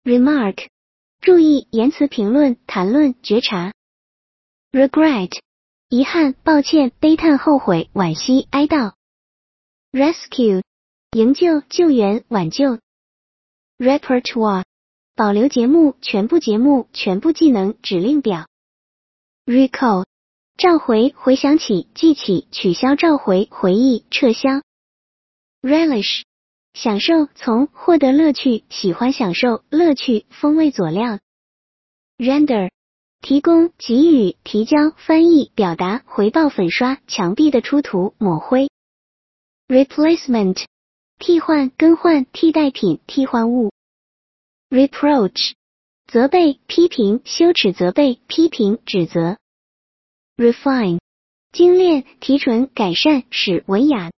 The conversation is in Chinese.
Remark 注意言辞评论谈论觉察。Regret 遗憾抱歉悲叹后悔惋惜哀悼。Rescue 营救救援挽救。Repertoire 保留节目全部技能指令表。Recall 召回回想起记起取消召回回忆撤销。Relish 享受从获得乐趣喜欢享受乐趣风味佐料。Render 提供给予提交翻译表达回报粉刷墙壁的出图抹灰。Replacement 替换更换替代品替换物。Reproach 责备批评羞耻责备批评指责。Refine 精炼提纯改善使文雅。